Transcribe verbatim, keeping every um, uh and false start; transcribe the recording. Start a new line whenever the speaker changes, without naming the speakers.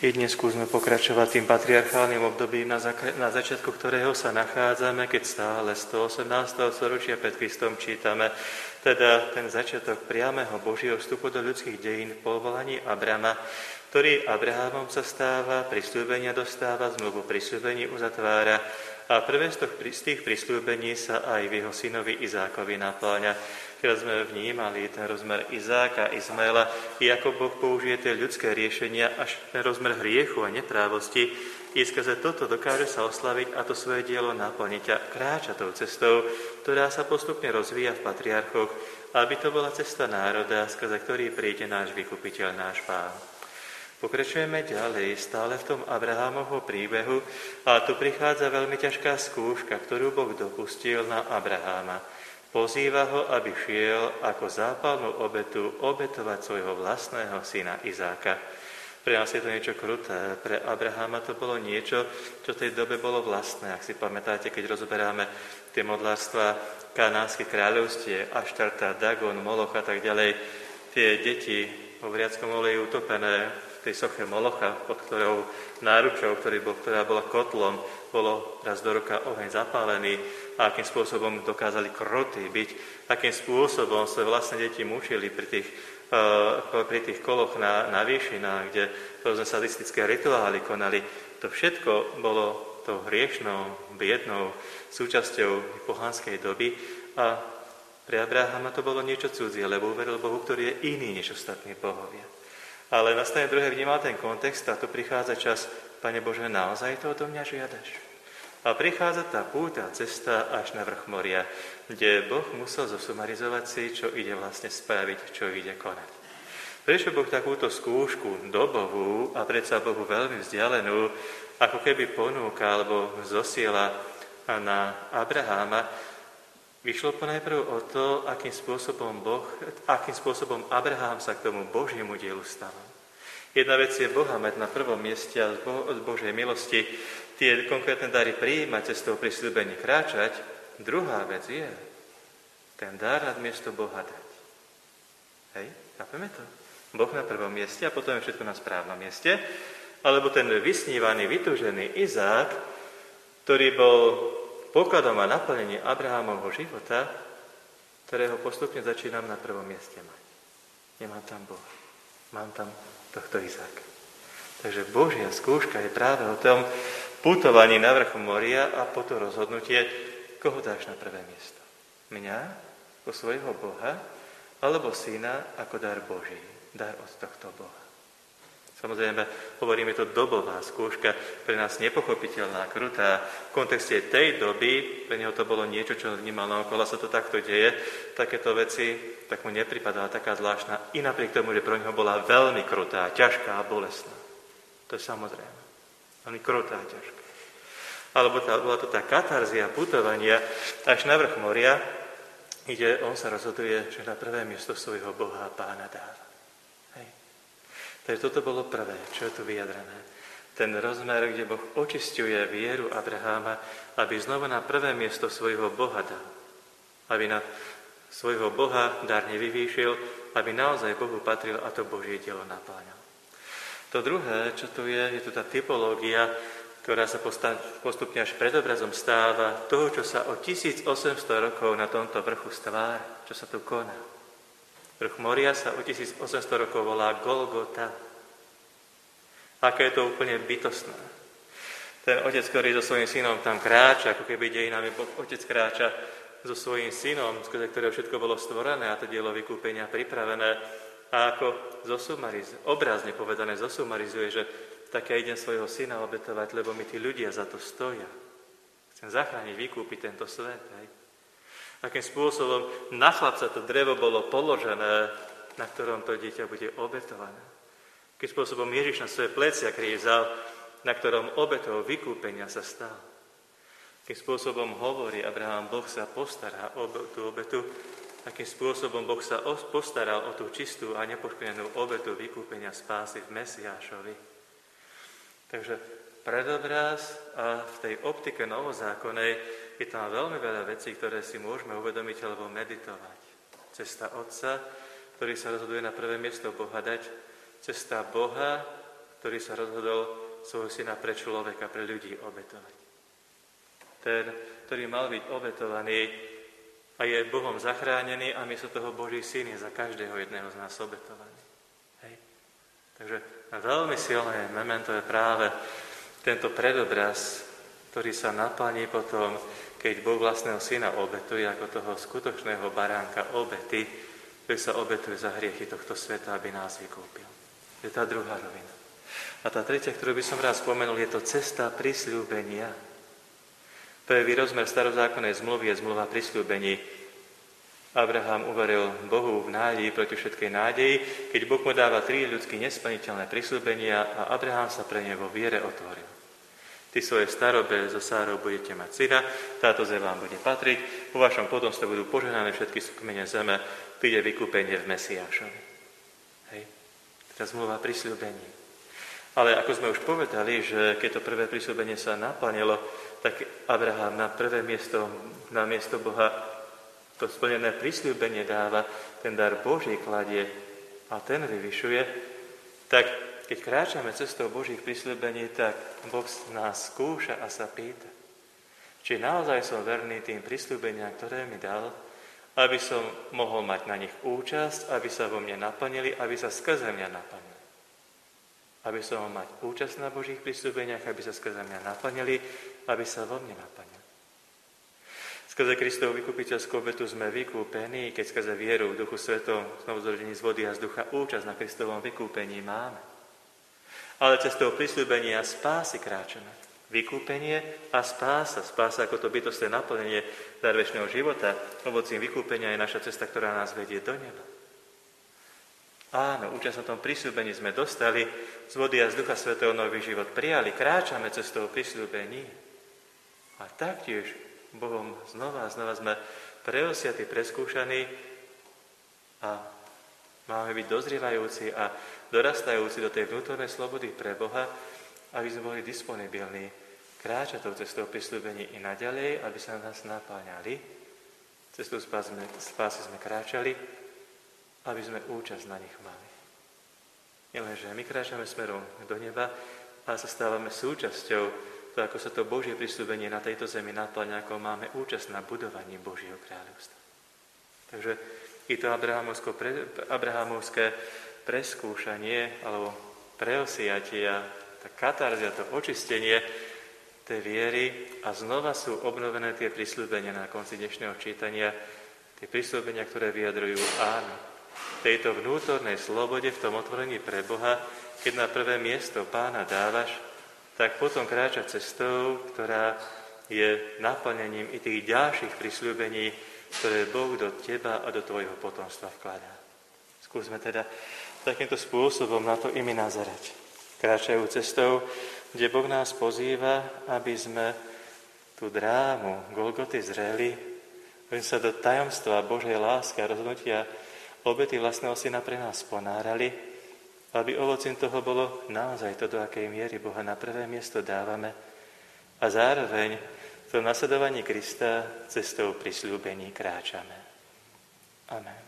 I dnes skúsme pokračovať tým patriarchálnym obdobím, na, zak- na začiatku ktorého sa nachádzame, keď stále stoosemnásteho storočia pred Kristom čítame, teda ten začiatok priameho Božieho vstupu do ľudských dejín v povolaní Abrama, ktorý Abrahamom sa stáva, prisľúbenia dostáva, zmluvu prisľúbení uzatvára a prvé z tých prisľúbení sa aj v jeho synovi Izákovi napláňa. Keď sme vnímali ten rozmer Izáka, Izmaela, i ako Boh použije tie ľudské riešenia, až ten rozmer hriechu a neprávosti, i skrze toto dokáže sa oslaviť a to svoje dielo naplniť a kráča tou cestou, ktorá sa postupne rozvíja v patriarchoch, aby to bola cesta národa, skrze ktorý príde náš vykupiteľ, náš Pán. Pokračujeme ďalej, stále v tom Abrahámovho príbehu, a tu prichádza veľmi ťažká skúška, ktorú Boh dopustil na Abraháma. Pozýva ho, aby šiel ako zápalnú obetu obetovať svojho vlastného syna Izáka. Pre nás je to niečo kruté, pre Abraháma to bolo niečo, čo v tej dobe bolo vlastné. Ak si pamätáte, keď rozoberáme tie modlárstva kanánskych kráľovstiev, Aštarta, Dagon, Moloch a tak ďalej, tie deti vo vriackom oleji utopené v tej soche Molocha, pod ktorou náručou, ktorý bol, ktorá bola kotlom, bolo raz do roka oheň zapálený a akým spôsobom dokázali krotí byť, akým spôsobom sa vlastne deti mučili pri tých, uh, pri tých koloch na, na výšinách, kde rôzne sadistické rituály konali. To všetko bolo tou hriešnou, biednou súčasťou pohanskej doby a pre Abrahama to bolo niečo cudzie, lebo uveril Bohu, ktorý je iný než ostatní bohovia. Ale na strane druhej vnímal ten kontext a tu prichádza čas, Pane Bože, naozaj to odo mňa žiadaš? A prichádza tá púta cesta až na vrch moria, kde Boh musel zosumarizovať si, čo ide vlastne spraviť, čo ide konať. Prečo Boh takúto skúšku dobovú a predsa Bohu veľmi vzdialenú, ako keby ponúka alebo zosiela na Abraháma, vyšlo ponajprv o to, akým spôsobom Boh, akým spôsobom Abrahám sa k tomu Božiemu dielu stavil. Jedna vec je Boha mať na prvom mieste a z Božej milosti tie konkrétne dary prijímať, cestou prisľúbení kráčať. Druhá vec je ten dar nad miesto Boha dať. Hej, chápeme to? Boh na prvom mieste a potom je všetko na správnom mieste. Alebo ten vysnívaný, vytúžený Izák, ktorý bol pokladom a naplnenie Abrahámovho života, ktorého postupne začínam na prvom mieste mať. Nemám tam Boha. Mám tam tohto Izáka. Takže Božia skúška je práve o tom putovaní na vrchu moria a po to rozhodnutie, koho dáš na prvé miesto. Mňa, ako svojho Boha, alebo syna ako dar Boží, dar od tohto Boha. Samozrejme, hovoríme to dobová skúška, pre nás nepochopiteľná, krutá. V kontexte tej doby, pre neho to bolo niečo, čo vnímal naokolo, sa to takto deje, takéto veci, tak mu nepripadala taká zvláštna, i napriek tomu, že pro neho bola veľmi krutá, ťažká a bolestná. To je samozrejme. Veľmi krutá a ťažká. Alebo tá, bola to tá katarzia putovania až na vrch moria, kde on sa rozhoduje, že na prvé miesto svojho Boha a Pána dáva. Hej. Takže toto bolo prvé, čo je tu vyjadrené. Ten rozmer, kde Boh očisťuje vieru Abraháma, aby znovu na prvé miesto svojho Boha dal. Aby na svojho Boha dar nevyvýšil, aby naozaj Bohu patril a to Božie dielo napláňal. To druhé, čo tu je, je tu tá typológia, ktorá sa postupne až pred obrazom stáva toho, čo sa o tisícosemsto rokov na tomto vrchu stvára, čo sa tu koná. Vrch moria sa o tisícosemsto rokov volá Golgota. Aké je to úplne bytostné. Ten otec, ktorý so svojím synom tam kráča, ako keby dejinami otec kráča so svojím synom, skrze ktorého všetko bolo stvorené a to dielo vykúpenia pripravené, a ako zosumariz, obrazne povedané zosumarizuje, že tak ja idem svojho syna obetovať, lebo mi tí ľudia za to stoja. Chcem zachrániť, vykúpiť tento svet. Hej. Akým spôsobom na chlapca to drevo bolo položené, na ktorom to dieťa bude obetované. Akým spôsobom Ježiš na svoje plecia kríž vzal, na ktorom obetou vykúpenia sa stal. Akým spôsobom hovorí Abraham, Boh sa postará o tú obetu, akým spôsobom Boh sa postaral o tú čistú a nepoškvrnenú obetu vykúpenia spásy v Mesiášovi. Takže predobraz a v tej optike novozákonnej je tam veľmi veľa vecí, ktoré si môžeme uvedomiť alebo meditovať. Cesta Otca, ktorý sa rozhoduje na prvé miesto Boha dať, cesta Boha, ktorý sa rozhodol svojho syna pre človeka, pre ľudí obetovať. Ten, ktorý mal byť obetovaný a je Bohom zachránený a miesto toho Boží syn je za každého jedného z nás obetovaný. Hej. Takže veľmi silné memento je práve tento predobraz, ktorý sa naplní potom, keď Boh vlastného syna obetuje ako toho skutočného baránka obety, ktorý sa obetuje za hriechy tohto sveta, aby nás vykúpil. To je tá druhá rovina. A tá tretia, ktorú by som rád spomenul, je to cesta prisľúbenia. Prvý rozmer starozákonnej zmluvy je zmluva prisľúbení. Abraham uveril Bohu v nádeji proti všetkej nádeji, keď Boh mu dáva tri ľudsky nesplniteľné prisľúbenia a Abraham sa pre ne vo viere otvoril. Ty svoje starobe so Sárou budete mať syna, táto zem vám bude patriť, po vašom potomstve budú požehnané všetky kmene zeme, príde vykúpenie v Mesiášovi. Hej. Teraz zmluva prisľúbení. Ale ako sme už povedali, že keď to prvé prisľúbenie sa naplnilo, tak Abraham na prvé miesto, na miesto Boha to splnené prisľúbenie dáva, ten dar Boží kladie a ten vyvyšuje, tak keď kráčame cestou Božích prisľúbení, tak Boh nás skúša a sa pýta, či naozaj som verný tým prisľúbeniam, ktoré mi dal, aby som mohol mať na nich účasť, aby sa vo mne naplnili, aby sa skrze mňa naplnili. Aby som mohol mať účasť na Božích prisľúbeniach, aby sa skrze mňa naplnili, aby sa vo mne naplnili. Skrze Kristovu vykupiteľskú obetu sme vykúpení, keď skrze vieru v Duchu Svetom, znovuzrodení z vody a z ducha, účasť na Kristovom vykúpení máme. Ale cestou prisľúbenia a spásy kráčame. Vykúpenie a spása. Spása ako to bytostné naplnenie dar večného života. Ovocím vykúpenia je naša cesta, ktorá nás vedie do neba. Áno, účasť na tom prisľúbení sme dostali, z vody a z ducha svätého nový život prijali, kráčame cestou prisľúbení. A taktiež Bohom znova a znova sme preosiatí, preskúšaní a máme byť dozrievajúci a dorastajúci do tej vnútornej slobody pre Boha, aby sme boli disponibilní kráčať tou cestou prisľúbení i naďalej, aby sa nás napáňali. Cestou spásy sme kráčali, aby sme účasť na nich mali. Nielenže my kráčame smerom do neba, ale sa stávame súčasťou to, ako sa to Božie prisľúbenie na tejto zemi napĺňa, ako máme účasť na budovaní Božieho kráľovstva. Takže i to abrahamovské preskúšanie alebo preosiatie a tá katarzia, to očistenie tej viery a znova sú obnovené tie prisľúbenia na konci dnešného čítania, tie prisľúbenia, ktoré vyjadrujú áno. Tejto vnútornej slobode, v tom otvorení pre Boha, keď na prvé miesto Pána dávaš, tak potom kráča cestou, ktorá je naplnením i tých ďalších prisľúbení, ktoré Boh do teba a do tvojho potomstva vkladá. Skúsme teda takýmto spôsobom na to i my nazerať. Kráčajú cestou, kde Boh nás pozýva, aby sme tú drámu Golgoty zreli, aby sa do tajomstva Božej lásky a rozhodnutia obety vlastného syna pre nás ponárali, aby ovocím toho bolo naozaj to, do akej miery Boha na prvé miesto dávame a zároveň v tom nasledovaní Krista cestou prisľúbení kráčame. Amen.